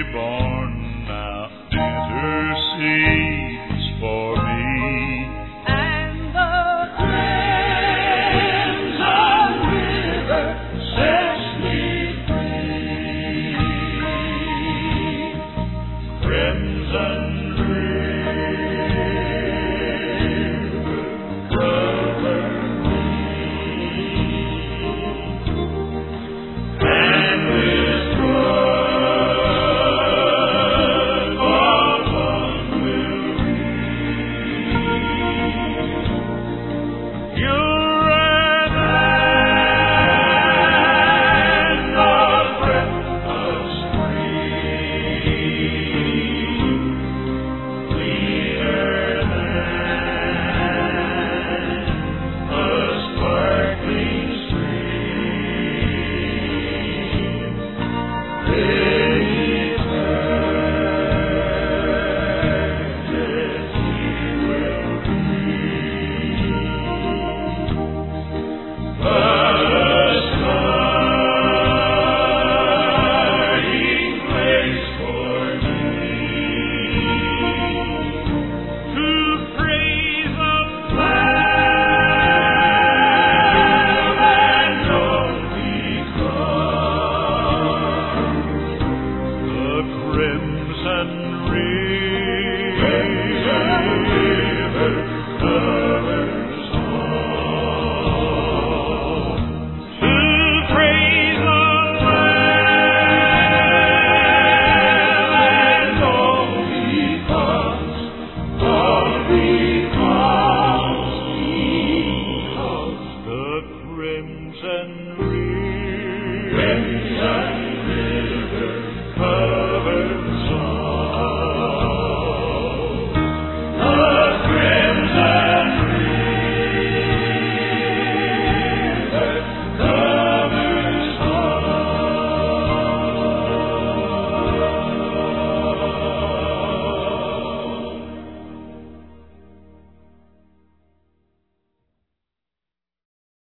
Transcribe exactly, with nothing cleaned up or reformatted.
born now intercedes for me. And the crimson river sets me free. Crimson river, cover me. And with blood all one will be. You're an end of breath of spring, cleaner than a sparkling stream. Eternity will be a starting place for me to praise the Lamb and only cross. The crimson